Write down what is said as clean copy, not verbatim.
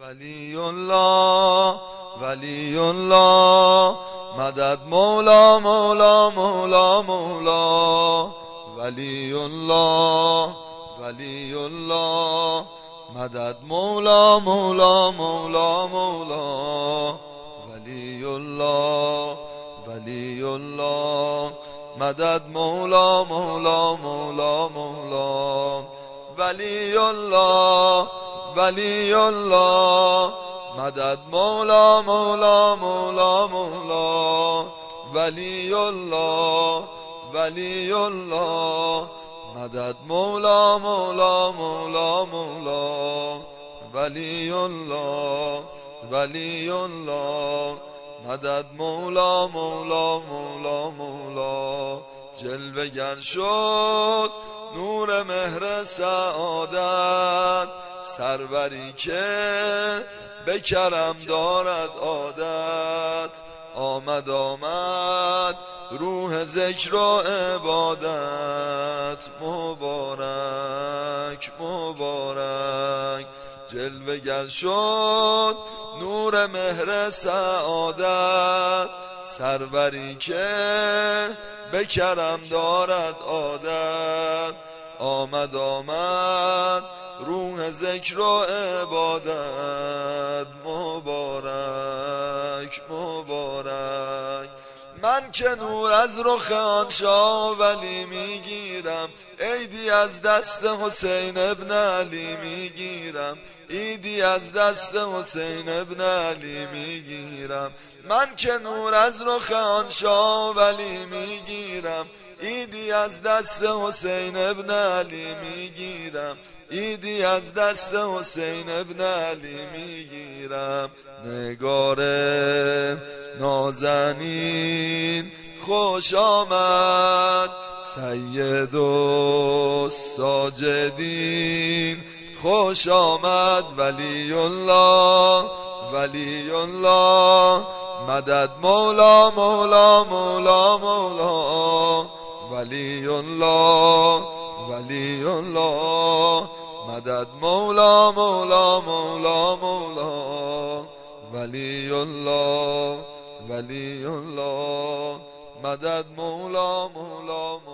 ولی الله ولی الله مدد مولا مولا مولا مولا ولی الله ولی الله مدد مولا مولا مولا مولا ولی الله ولی الله مدد مولا مولا مولا مولا ولی الله ولی الله مدد مولا مولا مولا مولا ولی الله ولی الله مدد مولا مولا مولا مولا ولی الله ولی الله مدد مولا مولا مولا مولا جلوه گر شد نور مهر سعادت سروری که به کرم دارد عادت آمد روح ذکر و عبادت مبارک مبارک جلوه گر شد نور مهر سعادت سروری که به کرم دارد عادت آمد روح ذکر و عبادت مبارک مبارک من که نور از رخ آن شاه ولی میگیرم عیدی از دست حسین ابن علی میگیرم عیدی از دست حسین ابن علی میگیرم من که نور از رخ آن شاه ولی میگیرم عیدی از دست حسین ابن علی میگیرم عیدی از دست حسین ابن علی میگیرم نگار نازنین خوش آمد سید الساجدین خوش آمد ولی الله ولی الله مدد مولا مولا مولا مولا ولی الله ولی الله مدد مولا مولا مولا مولا ولی الله ولی الله مدد مولا مولا مولا